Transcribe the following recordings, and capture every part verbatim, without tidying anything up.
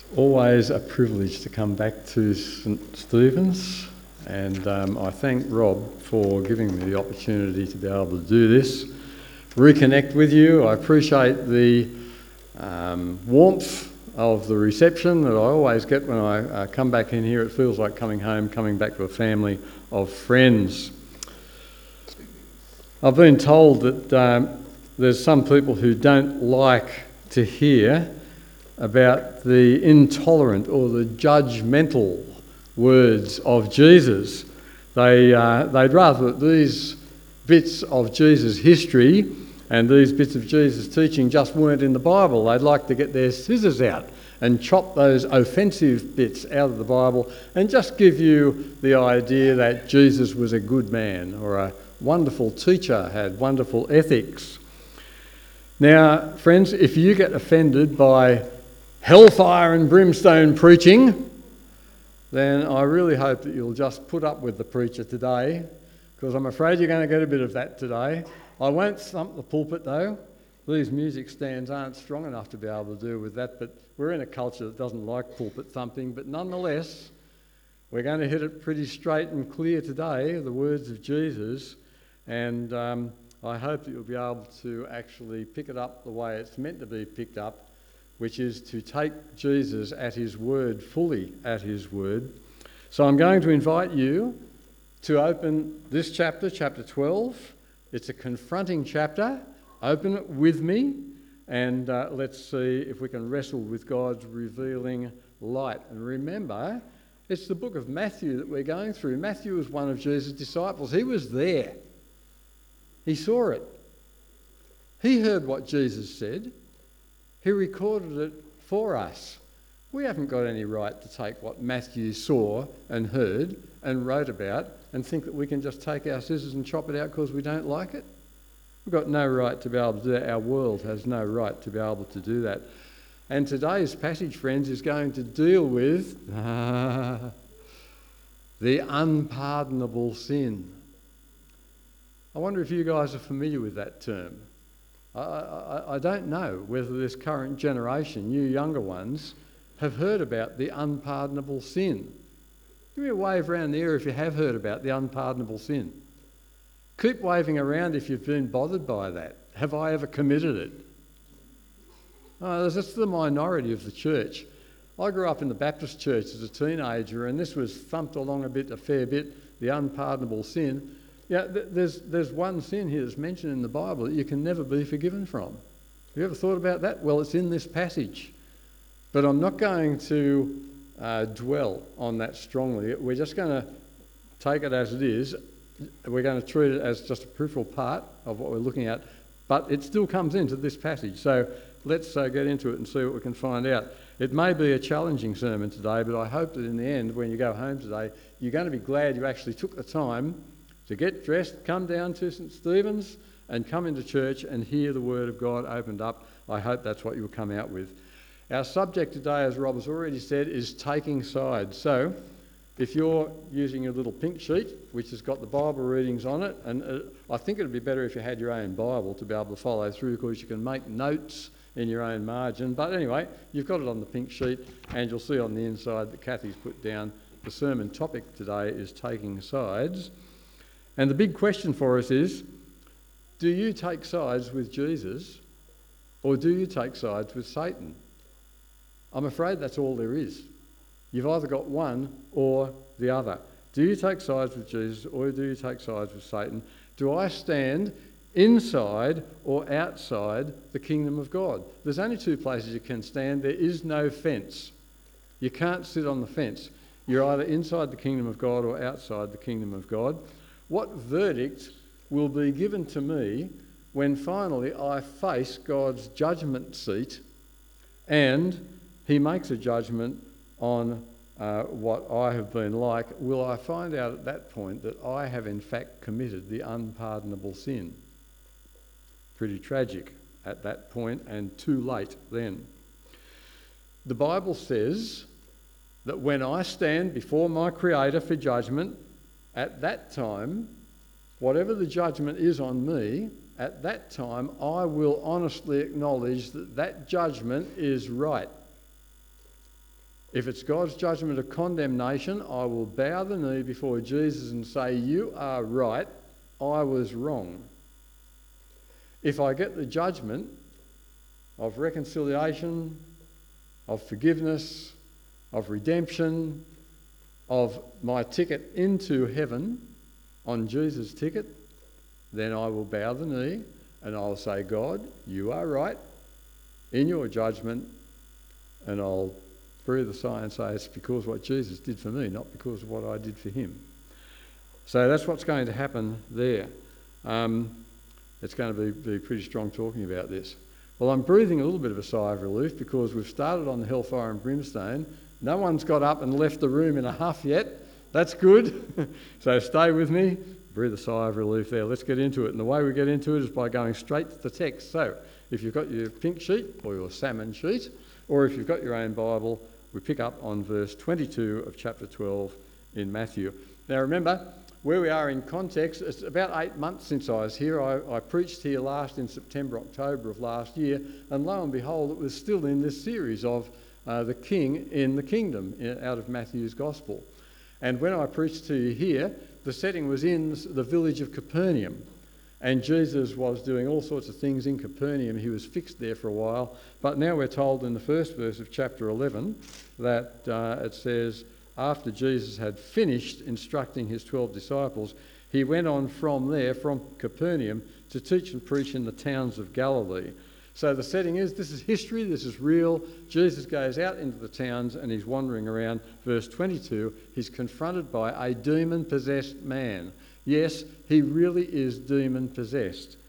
Always a privilege to come back to St Stephen's, and um, I thank Rob for giving me the opportunity to be able to do this, reconnect with you. I appreciate the um, warmth of the reception that I always get when I uh, come back in here. It feels like coming home, coming back to a family of friends. I've been told that um, there's some people who don't like to hear about the intolerant or the judgmental words of Jesus. They, uh, they'd rather that these bits of Jesus' history and these bits of Jesus' teaching just weren't in the Bible. They'd like to get their scissors out and chop those offensive bits out of the Bible and just give you the idea that Jesus was a good man or a wonderful teacher, had wonderful ethics. Now, friends, if you get offended by hellfire and brimstone preaching, then I really hope that you'll just put up with the preacher today, because I'm afraid you're going to get a bit of that today. I won't thump the pulpit though. These music stands aren't strong enough to be able to deal with that, but we're in a culture that doesn't like pulpit thumping. But nonetheless, we're going to hit it pretty straight and clear today, the words of Jesus, and um, I hope that you'll be able to actually pick it up the way it's meant to be picked up, which is to take Jesus at his word, fully at his word. So I'm going to invite you to open this chapter, chapter twelve. It's a confronting chapter. Open it with me, and uh, let's see if we can wrestle with God's revealing light. And remember, it's the book of Matthew that we're going through. Matthew was one of Jesus' disciples. He was there. He saw it. He heard what Jesus said. He recorded it for us. We haven't got any right to take what Matthew saw and heard and wrote about and think that we can just take our scissors and chop it out because we don't like it. We've got no right to be able to do that. Our world has no right to be able to do that. And today's passage, friends, is going to deal with uh, the unpardonable sin. I wonder if you guys are familiar with that term. I, I, I don't know whether this current generation, you younger ones, have heard about the unpardonable sin. Give me a wave around the air if you have heard about the unpardonable sin. Keep waving around if you've been bothered by that. Have I ever committed it? Oh, that's the minority of the church. I grew up in the Baptist church as a teenager, and this was thumped along a bit, a fair bit, the unpardonable sin. Yeah, th- there's there's one sin here that's mentioned in the Bible that you can never be forgiven from. Have you ever thought about that? Well, it's in this passage. But I'm not going to uh, dwell on that strongly. We're just going to take it as it is. We're going to treat it as just a peripheral part of what we're looking at. But it still comes into this passage. So let's uh, get into it and see what we can find out. It may be a challenging sermon today, but I hope that in the end, when you go home today, you're going to be glad you actually took the time to get dressed, come down to St Stephen's and come into church and hear the Word of God opened up. I hope that's what you'll come out with. Our subject today, as Rob has already said, is taking sides. So if you're using a little pink sheet, which has got the Bible readings on it, and uh, I think it would be better if you had your own Bible to be able to follow through, because you can make notes in your own margin. But anyway, you've got it on the pink sheet, and you'll see on the inside that Kathy's put down the sermon topic today is taking sides. And the big question for us is, do you take sides with Jesus or do you take sides with Satan? I'm afraid that's all there is. You've either got one or the other. Do you take sides with Jesus or do you take sides with Satan? Do I stand inside or outside the kingdom of God? There's only two places you can stand. There is no fence. You can't sit on the fence. You're either inside the kingdom of God or outside the kingdom of God. What verdict will be given to me when finally I face God's judgment seat and he makes a judgment on uh, what I have been like? Will I find out at that point that I have in fact committed the unpardonable sin? Pretty tragic at that point, and too late then. The Bible says that when I stand before my Creator for judgment, at that time, whatever the judgment is on me, at that time I will honestly acknowledge that that judgment is right. If it's God's judgment of condemnation, I will bow the knee before Jesus and say, you are right, I was wrong. If I get the judgment of reconciliation, of forgiveness, of redemption, of my ticket into heaven on Jesus' ticket, then I will bow the knee and I'll say, God, you are right in your judgment, and I'll breathe a sigh and say it's because what Jesus did for me, not because of what I did for him. So that's what's going to happen there. Um, it's going to be, be pretty strong talking about this. Well, I'm breathing a little bit of a sigh of relief because we've started on the hellfire and brimstone. No one's got up and left the room in a huff yet. That's good. So stay with me. Breathe a sigh of relief there. Let's get into it. And the way we get into it is by going straight to the text. So if you've got your pink sheet or your salmon sheet, or if you've got your own Bible, we pick up on verse twenty-two of chapter twelve in Matthew. Now remember, where we are in context, it's about eight months since I was here. I, I preached here last in September, October of last year, and lo and behold, it was still in this series of uh, the King in the Kingdom in, out of Matthew's Gospel. And when I preached to you here, the setting was in the village of Capernaum. And Jesus was doing all sorts of things in Capernaum. He was fixed there for a while. But now we're told in the first verse of chapter eleven that uh, it says, after Jesus had finished instructing his twelve disciples, he went on from there, from Capernaum, to teach and preach in the towns of Galilee. So the setting is, this is history, this is real. Jesus goes out into the towns and he's wandering around. Verse twenty-two, he's confronted by a demon-possessed man. Yes, he really is demon-possessed.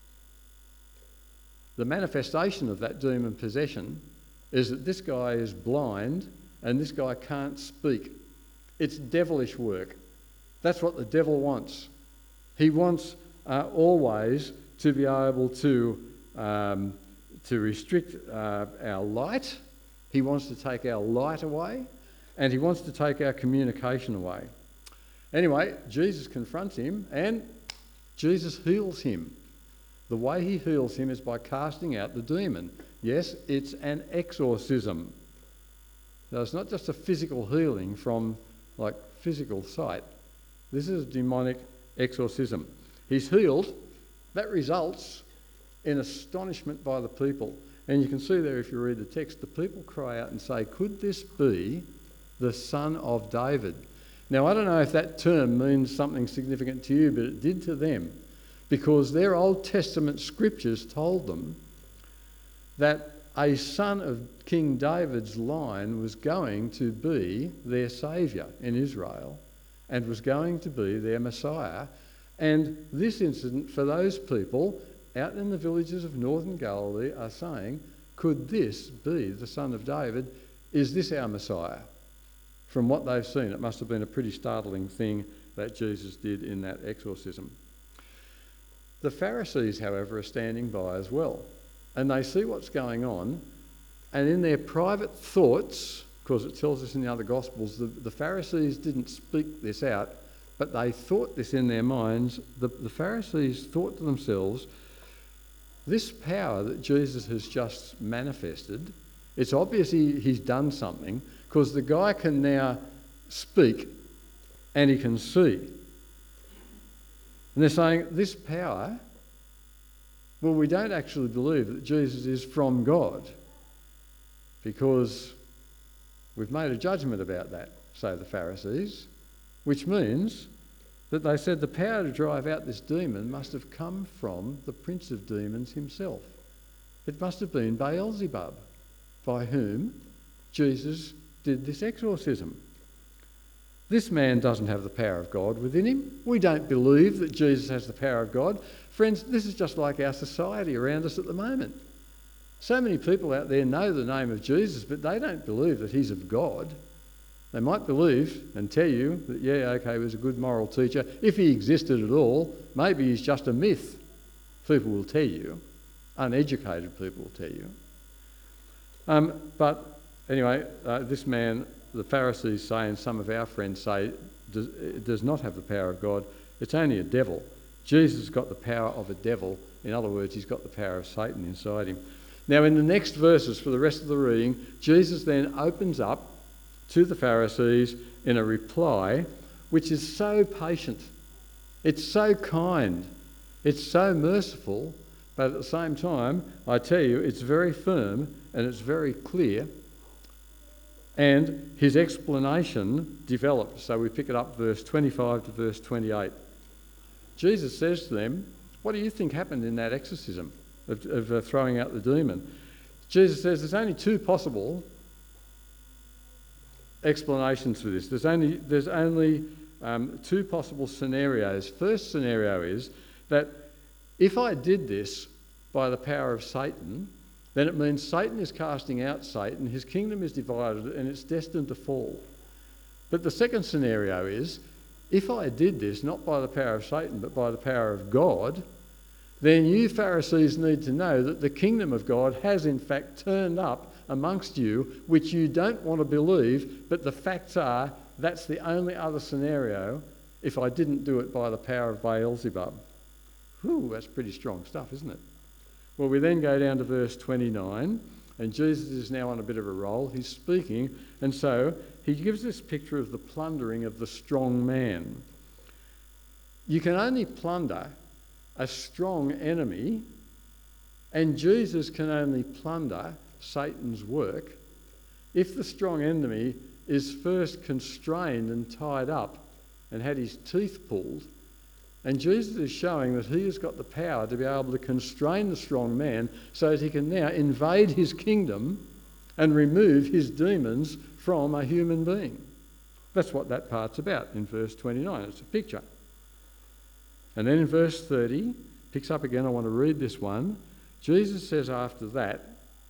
The manifestation of that demon possession is that this guy is blind and this guy can't speak. It's devilish work. That's what the devil wants. He wants uh, always to be able to, um, to restrict uh, our light. He wants to take our light away, and he wants to take our communication away. Anyway, Jesus confronts him and Jesus heals him. The way he heals him is by casting out the demon. Yes, it's an exorcism. Now, it's not just a physical healing from like physical sight. This is a demonic exorcism. He's healed. That results in astonishment by the people. And you can see there if you read the text, the people cry out and say, could this be the Son of David? Now, I don't know if that term means something significant to you, but it did to them, because their Old Testament scriptures told them that a son of King David's line was going to be their saviour in Israel and was going to be their Messiah. And this incident, for those people out in the villages of northern Galilee, are saying, could this be the Son of David? Is this our Messiah? From what they've seen, it must have been a pretty startling thing that Jesus did in that exorcism. The Pharisees, however, are standing by as well, and they see what's going on, and in their private thoughts, because it tells us in the other Gospels, the, the Pharisees didn't speak this out, but they thought this in their minds. The, the Pharisees thought to themselves, this power that Jesus has just manifested, it's obvious he, he's done something, because the guy can now speak and he can see. And they're saying, this power, well, we don't actually believe that Jesus is from God, because we've made a judgment about that, say the Pharisees, which means that they said the power to drive out this demon must have come from the prince of demons himself. It must have been Beelzebub, by whom Jesus did this exorcism. This man doesn't have the power of God within him. We don't believe that Jesus has the power of God. Friends, this is just like our society around us at the moment. So many people out there know the name of Jesus, but they don't believe that he's of God. They might believe and tell you that, yeah, okay, he was a good moral teacher. If he existed at all, maybe he's just a myth. People will tell you. Uneducated people will tell you. Um, but anyway, uh, this man, the Pharisees say, and some of our friends say, does, does not have the power of God. It's only a devil. Jesus has got the power of a devil. In other words, he's got the power of Satan inside him. Now, in the next verses for the rest of the reading, Jesus then opens up to the Pharisees in a reply which is so patient, it's so kind, it's so merciful, but at the same time, I tell you, it's very firm and it's very clear. And his explanation develops. So we pick it up verse twenty-five to verse twenty-eight. Jesus says to them, what do you think happened in that exorcism of, of uh, throwing out the demon? Jesus says there's only two possible explanations for this. There's only, there's only um, two possible scenarios. First scenario is that if I did this by the power of Satan, then it means Satan is casting out Satan, his kingdom is divided and it's destined to fall. But the second scenario is, if I did this not by the power of Satan but by the power of God, then you Pharisees need to know that the kingdom of God has in fact turned up amongst you, which you don't want to believe, but the facts are that's the only other scenario if I didn't do it by the power of Beelzebub. Whew, that's pretty strong stuff, isn't it? Well, we then go down to verse twenty-nine, and Jesus is now on a bit of a roll. He's speaking, and so he gives this picture of the plundering of the strong man. You can only plunder a strong enemy, and Jesus can only plunder Satan's work if the strong enemy is first constrained and tied up and had his teeth pulled. And Jesus is showing that he has got the power to be able to constrain the strong man so that he can now invade his kingdom and remove his demons from a human being. That's what that part's about in verse twenty-nine. It's a picture. And then in verse thirty, picks up again, I want to read this one. Jesus says after that,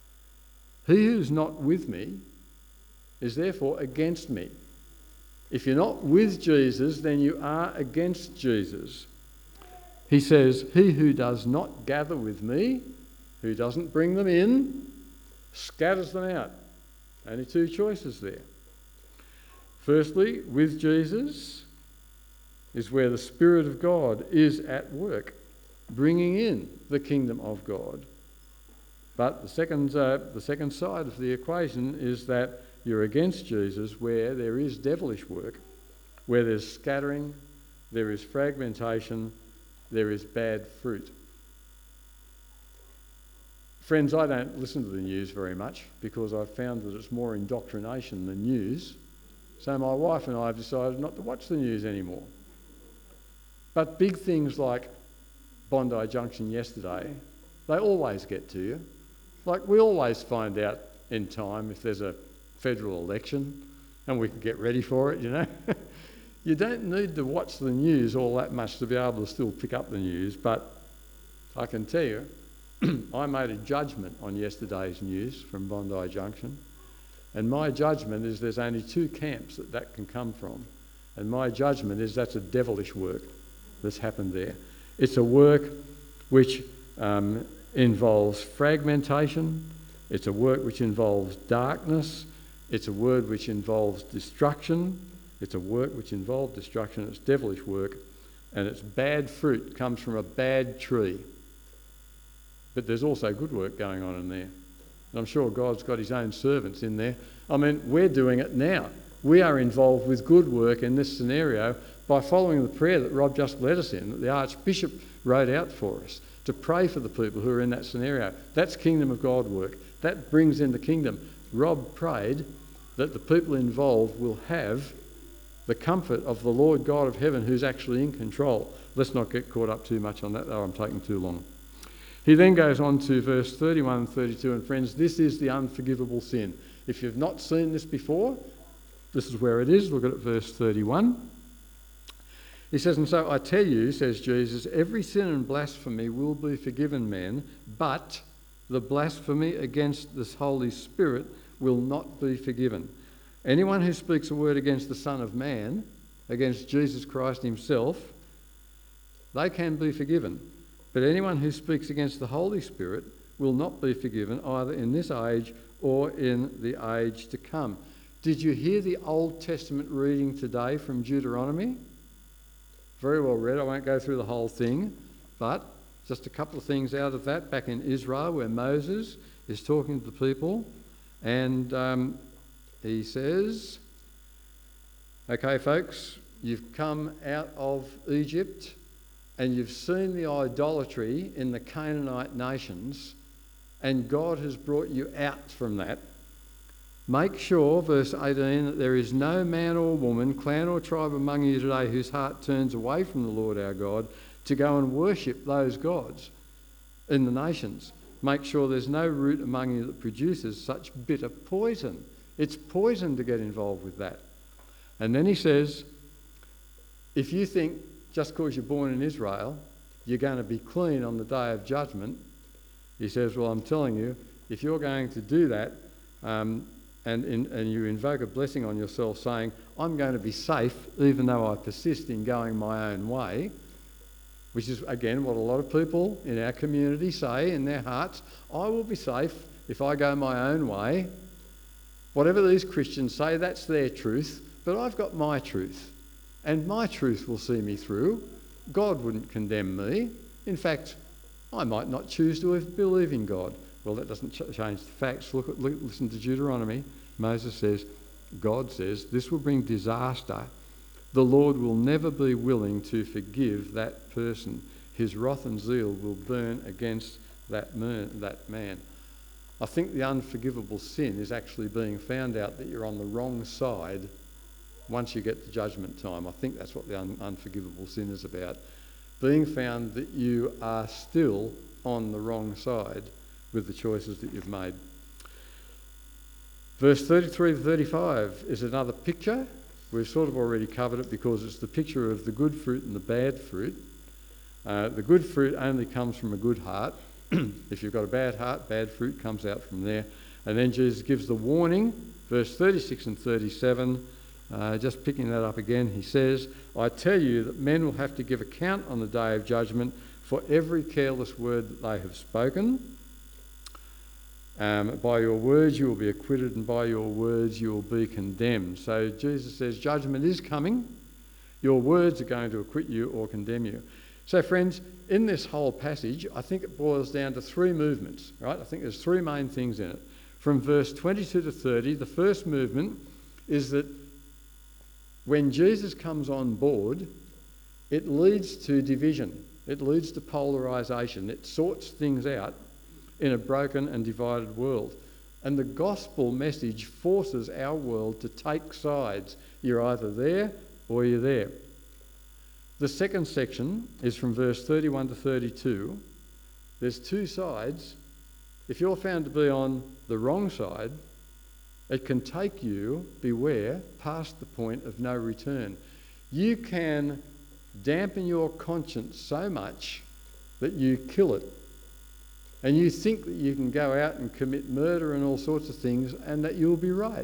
he who's not with me is therefore against me. If you're not with Jesus, then you are against Jesus. He says, he who does not gather with me, who doesn't bring them in, scatters them out. Only two choices there. Firstly, with Jesus is where the Spirit of God is at work, bringing in the kingdom of God. But the second, uh, the second side of the equation is that you're against Jesus where there is devilish work, where there's scattering, there is fragmentation, there is bad fruit. Friends, I don't listen to the news very much because I've found that it's more indoctrination than news. So my wife and I have decided not to watch the news anymore. But big things like Bondi Junction yesterday, they always get to you. Like we always find out in time if there's a federal election and we can get ready for it, you know. You don't need to watch the news all that much to be able to still pick up the news, but I can tell you, I made a judgment on yesterday's news from Bondi Junction, and my judgment is there's only two camps that that can come from, and my judgment is that's a devilish work that's happened there. It's a work which um, involves fragmentation, it's a work which involves darkness, it's a word which involves destruction, it's a work which involves destruction, it's devilish work, and it's bad fruit comes from a bad tree. But there's also good work going on in there. And I'm sure God's got his own servants in there. I mean, we're doing it now. We are involved with good work in this scenario by following the prayer that Rob just led us in, that the Archbishop wrote out for us, to pray for the people who are in that scenario. That's kingdom of God work. That brings in the kingdom. Rob prayed that the people involved will have the comfort of the Lord God of heaven who's actually in control. Let's not get caught up too much on that, though I'm taking too long. He then goes on to verse thirty-one and thirty-two, and friends, this is the unforgivable sin. If you've not seen this before, this is where it is. Look at it, verse thirty-one. He says, and so I tell you, says Jesus, every sin and blasphemy will be forgiven men, but the blasphemy against this Holy Spirit will not be forgiven. Anyone who speaks a word against the Son of Man, against Jesus Christ himself, they can be forgiven. But anyone who speaks against the Holy Spirit will not be forgiven either in this age or in the age to come. Did you hear the Old Testament reading today from Deuteronomy? Very well read. I won't go through the whole thing, but just a couple of things out of that. Back in Israel, where Moses is talking to the people, and um, he says, Okay, folks, you've come out of Egypt and you've seen the idolatry in the Canaanite nations, and God has brought you out from that. Make sure, verse eighteen, that there is no man or woman, clan or tribe among you today whose heart turns away from the Lord our God to go and worship those gods in the nations. Make sure there's no root among you that produces such bitter poison. It's poison to get involved with that. And then he says, if you think just because you're born in Israel, you're going to be clean on the day of judgment, he says, well, I'm telling you, if you're going to do that, um, and, in, and you invoke a blessing on yourself saying, I'm going to be safe even though I persist in going my own way, which is, again, what a lot of people in our community say in their hearts, I will be safe if I go my own way. Whatever these Christians say, that's their truth, but I've got my truth, and my truth will see me through. God wouldn't condemn me. In fact, I might not choose to believe in God. Well, that doesn't ch- change the facts. Look at, look, listen to Deuteronomy. Moses says, God says, this will bring disaster. The Lord will never be willing to forgive that person. His wrath and zeal will burn against that man. That man. I think the unforgivable sin is actually being found out that you're on the wrong side once you get to judgment time. I think that's what the un- unforgivable sin is about. Being found that you are still on the wrong side with the choices that you've made. Verse thirty-three to thirty-five is another picture. We've sort of already covered it because it's the picture of the good fruit and the bad fruit. Uh, the good fruit only comes from a good heart. If you've got a bad heart, bad fruit comes out from there. And then Jesus gives the warning, verse thirty-six and thirty-seven, uh, just picking that up again, he says, I tell you that men will have to give account on the day of judgment for every careless word that they have spoken. Um, by your words you will be acquitted, and by your words you will be condemned. So Jesus says judgment is coming. Your words are going to acquit you or condemn you. So friends, in this whole passage, I think it boils down to three movements, right? I think there's three main things in it. From verse twenty-two to thirty, the first movement is that when Jesus comes on board, it leads to division. It leads to polarisation. It sorts things out in a broken and divided world. And the gospel message forces our world to take sides. You're either there or you're there. The second section is from verse thirty-one to thirty-two. There's two sides. If you're found to be on the wrong side, it can take you, beware, past the point of no return. You can dampen your conscience so much that you kill it. And you think that you can go out and commit murder and all sorts of things and that you'll be right.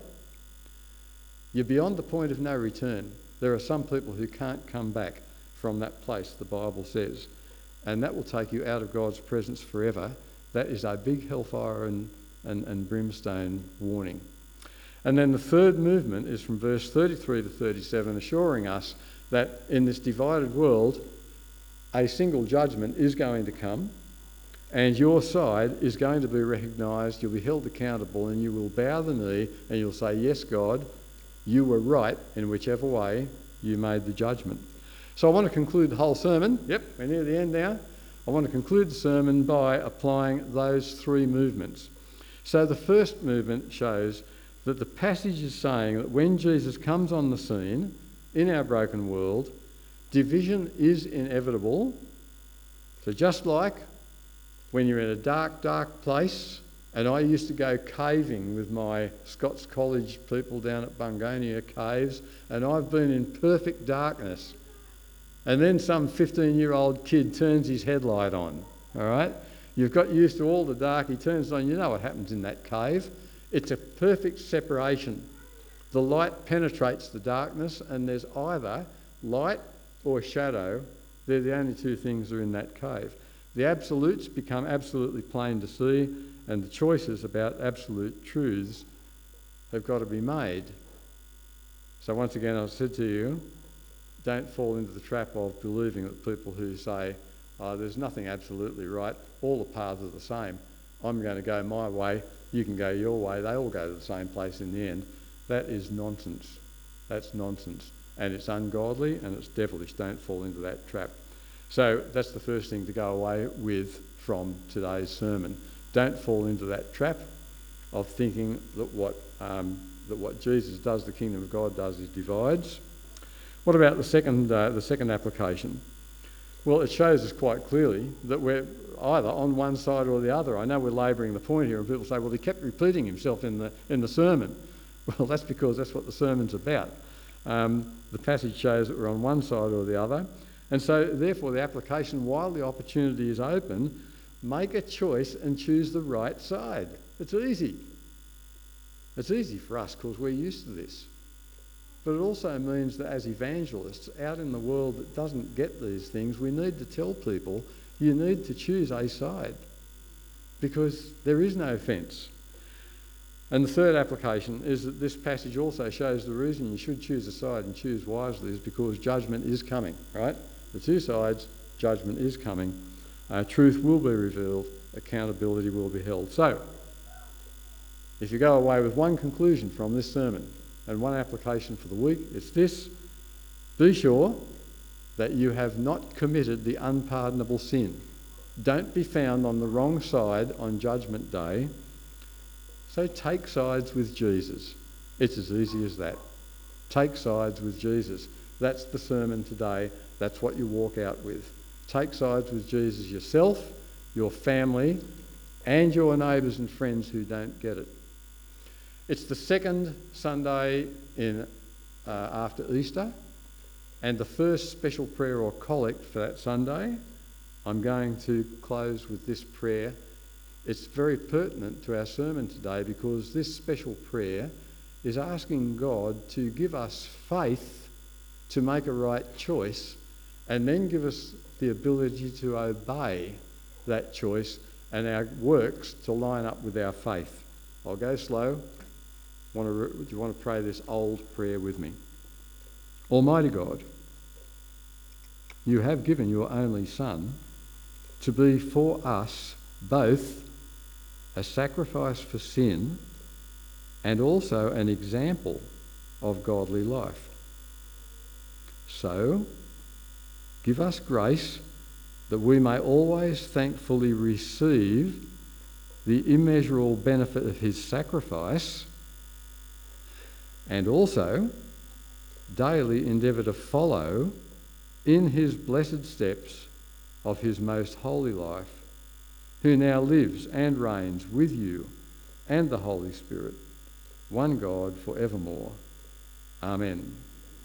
You're beyond the point of no return. There are some people who can't come back from that place, the Bible says. And that will take you out of God's presence forever. That is a big hellfire and, and, and brimstone warning. And then the third movement is from verse thirty-three to thirty-seven, assuring us that in this divided world, a single judgment is going to come. And your side is going to be recognised, you'll be held accountable, and you will bow the knee and you'll say, yes, God, you were right in whichever way you made the judgment. So I want to conclude the whole sermon. Yep, we're near the end now. I want to conclude the sermon by applying those three movements. So the first movement shows that the passage is saying that when Jesus comes on the scene in our broken world, division is inevitable. So just like when you're in a dark, dark place, and I used to go caving with my Scots College people down at Bungonia Caves, and I've been in perfect darkness. And then some fifteen-year-old kid turns his headlight on, all right? You've got used to all the dark, he turns it on, you know what happens in that cave. It's a perfect separation. The light penetrates the darkness, and there's either light or shadow. They're the only two things that are in that cave. The absolutes become absolutely plain to see, and the choices about absolute truths have got to be made. So once again, I've said to you, don't fall into the trap of believing that people who say, oh, there's nothing absolutely right, all the paths are the same. I'm going to go my way, you can go your way, they all go to the same place in the end. That is nonsense. That's nonsense. And it's ungodly and it's devilish. Don't fall into that trap. So that's the first thing to go away with from today's sermon. Don't fall into that trap of thinking that what, um, that what Jesus does, the kingdom of God does, is divides. What about the second, uh, the second application? Well, it shows us quite clearly that we're either on one side or the other. I know we're labouring the point here, and people say, well, he kept repeating himself in the, in the sermon. Well, that's because that's what the sermon's about. Um, the passage shows that we're on one side or the other. And so, therefore, the application, while the opportunity is open, make a choice and choose the right side. It's easy. It's easy for us because we're used to this. But it also means that as evangelists out in the world that doesn't get these things, we need to tell people, you need to choose a side because there is no fence. And the third application is that this passage also shows the reason you should choose a side and choose wisely is because judgment is coming, right? The two sides, judgment is coming. Uh, truth will be revealed, accountability will be held. So, if you go away with one conclusion from this sermon and one application for the week, it's this: be sure that you have not committed the unpardonable sin. Don't be found on the wrong side on Judgment Day. So take sides with Jesus. It's as easy as that. Take sides with Jesus. That's the sermon today. That's what you walk out with. Take sides with Jesus yourself, your family, and your neighbours and friends who don't get it. It's the second Sunday in uh, after Easter, and the first special prayer or collect for that Sunday. I'm going to close with this prayer. It's very pertinent to our sermon today because this special prayer is asking God to give us faith to make a right choice and then give us the ability to obey that choice and our works to line up with our faith. I'll go slow. Want to re- do you want to pray this old prayer with me? Almighty God, you have given your only Son to be for us both a sacrifice for sin and also an example of godly life. So, give us grace that we may always thankfully receive the immeasurable benefit of his sacrifice and also daily endeavour to follow in his blessed steps of his most holy life, who now lives and reigns with you and the Holy Spirit, one God for evermore. Amen.